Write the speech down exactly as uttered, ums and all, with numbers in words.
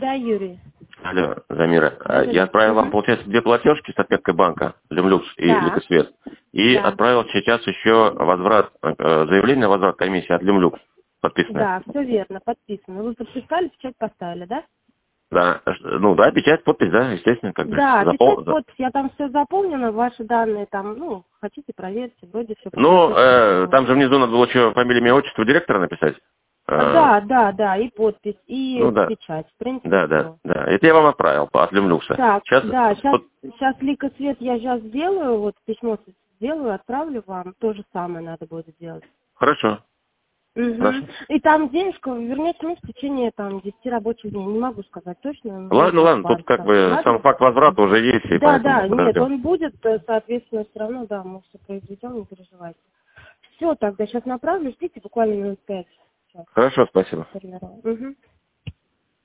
Да, Юрий. Алло, Замира. Да, я отправил угу. вам, получается, две платежки с отметкой банка, Люмлюкс и да. Ликосвет. И да. отправил сейчас еще возврат, заявление на возврат комиссии от Люмлюкс. Подписанное. Да, все верно, подписано. Вы подписали, печать поставили, да? Да, ну да, печать, подпись, да, естественно, как бы. Да, Запол... печать, подпись, я там все заполнено, ваши данные там, ну, хотите, проверьте, вроде все. Ну, э, там же внизу надо было еще фамилию, имя, отчество директора написать. Да, да, да, и подпись, и ну, да. печать, в принципе, да, да, да, это я вам отправил от Люмлюкса. Так, сейчас... да, сейчас, сейчас Ликосвет я сейчас сделаю, вот письмо сделаю, отправлю вам, то же самое надо будет сделать. Хорошо. Угу. Хорошо. И там денежку вернете ну, в течение там десяти рабочих дней, не могу сказать точно. Ладно, ладно, тут как бы ладно? Сам факт возврата уже есть. И да, да, подождем. нет, он будет, соответственно, все равно, да, мы все произведем, не переживайте. Все, тогда сейчас направлю, ждите буквально минут пять. Хорошо, спасибо. Угу.